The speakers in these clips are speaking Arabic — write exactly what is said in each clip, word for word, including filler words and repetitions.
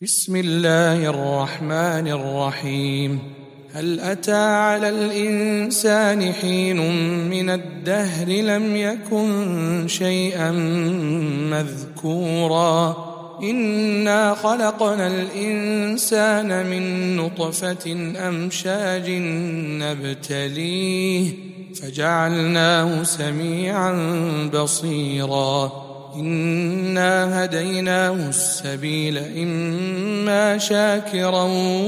بسم الله الرحمن الرحيم. هل أتى على الإنسان حين من الدهر لم يكن شيئا مذكورا إنا خلقنا الإنسان من نطفة أمشاج نبتليه فجعلناه سميعا بصيرا إنا هديناه السبيل إما شاكرا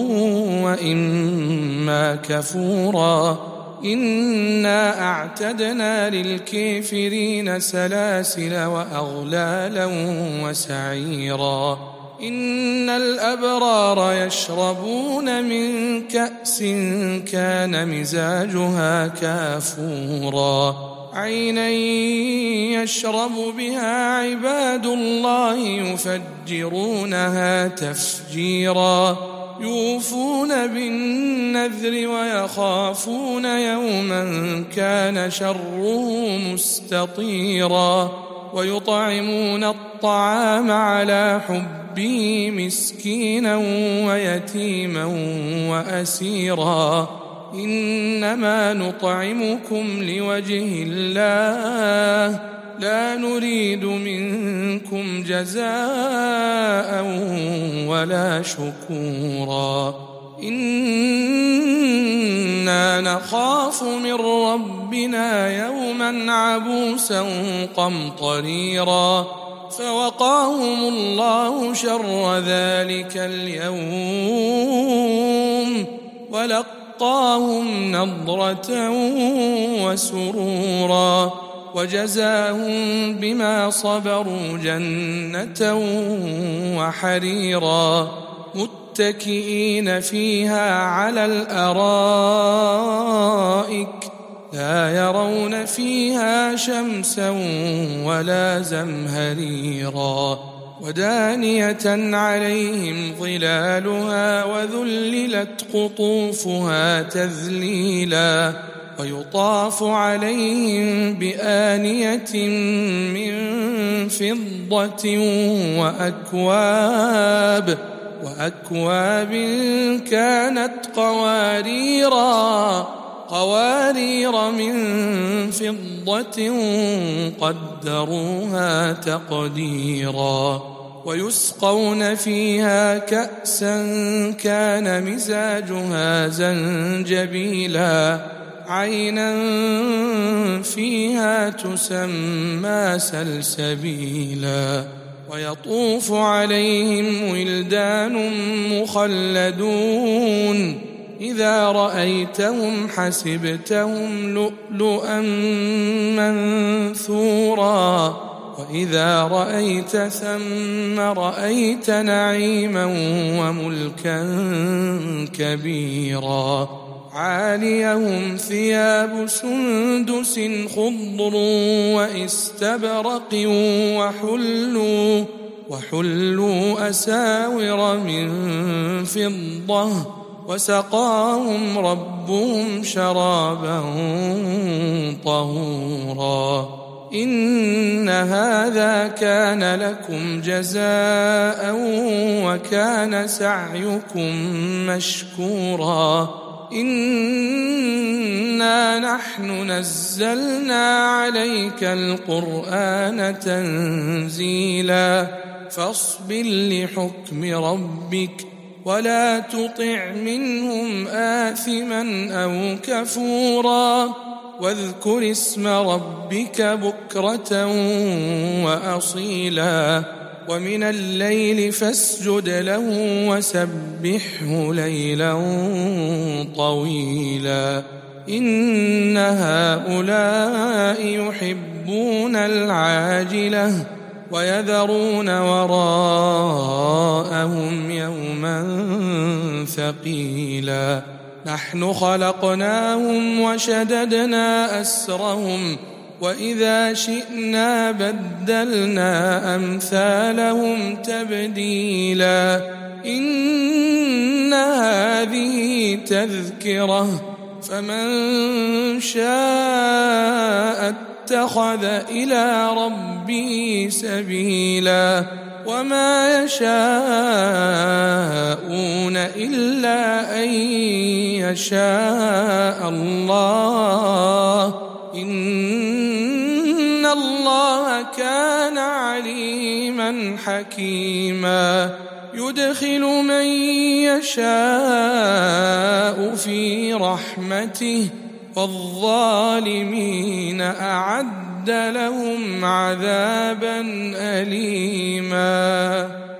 وإما كفورا إنا أعتدنا للكافرين سلاسل وأغلالا وسعيرا إن الأبرار يشربون من كأس كان مزاجها كافورا عينا يشرب بها عباد الله يفجرونها تفجيرا يوفون بالنذر ويخافون يوما كان شره مستطيرا ويطعمون الطعام على حبه مسكينا ويتيما وأسيرا إنما نطعمكم لوجه الله لا نريد منكم جزاء ولا شكورا إنا نخاف من ربنا يوما عبوسا قمطريرا فوقاهم الله شر ذلك اليوم ولقاهم نضرة وسرورا وجزاهم بما صبروا جنة وحريرا متكئين فيها على الأرائك لا يرون فيها شمسا ولا زمهريرا ودانية عليهم ظلالها وذللت قطوفها تذليلا ويطاف عليهم بآنية من فضة وأكواب وأكواب كانت قواريرا قوارير من فضة قدروها تقديرا ويسقون فيها كأسا كان مزاجها زنجبيلا عينا فيها تسمى سلسبيلا ويطوف عليهم ولدان مخلدون إذا رأيتهم حسبتهم لؤلؤا منثورا وإذا رأيت ثم رأيت نعيما وملكا كبيرا عاليهم ثياب سندس خضر واستبرق وحلوا وحلوا أساور من فضة وسقاهم ربهم شرابا طهورا إن هذا كان لكم جزاء وكان سعيكم مشكورا إنا نحن نزلنا عليك القرآن تنزيلا فاصبر لحكم ربك ولا تطع منهم آثما أو كفورا واذكر اسم ربك بكرة وأصيلا ومن الليل فاسجد له وسبحه ليلا طويلا إن هؤلاء يحبون العاجلة ويذرون وراءهم يوما ثقيلا نحن خلقناهم وشددنا أسرهم وإذا شئنا بدلنا أمثالهم تبديلا إن هذه تذكرة فمن شاء اتخذ إلى ربه سبيلا وما يشاء إلا أن يشاء الله إن الله كان عليما حكيما يدخل من يشاء في رحمته والظالمين أعد لهم عذابا أليما.